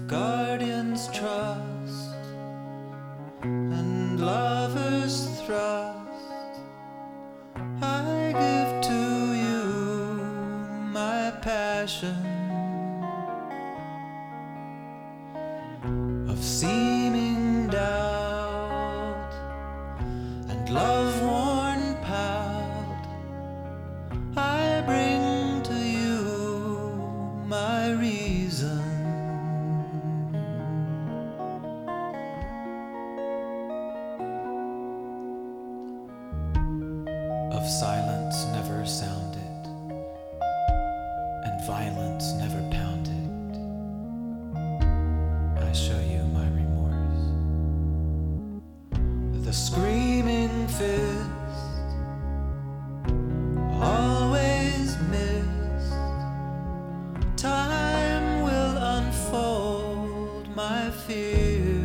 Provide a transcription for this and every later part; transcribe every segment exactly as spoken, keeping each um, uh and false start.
guardians' trust and lovers' thrust, I give to you my passion of seeming doubt and love-worn pout. I bring to you my reason. Of silence never sounded, and violence never pounded, I show you my remorse. The screaming fist, always missed. Time will unfold my fear.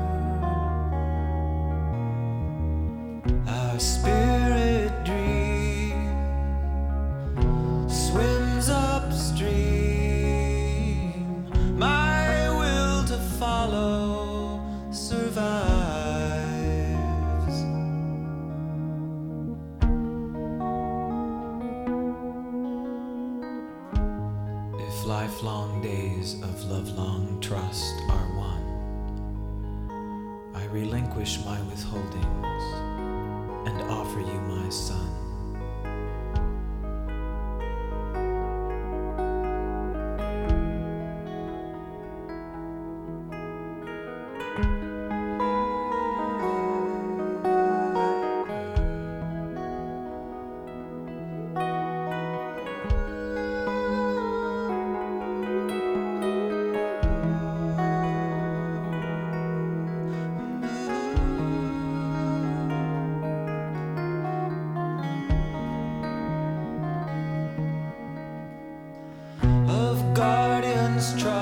Our spirit dream swims upstream. My will to follow survives. If lifelong days of love-long trust are won, I relinquish my withholdings and offer you my son. Of guardians' trust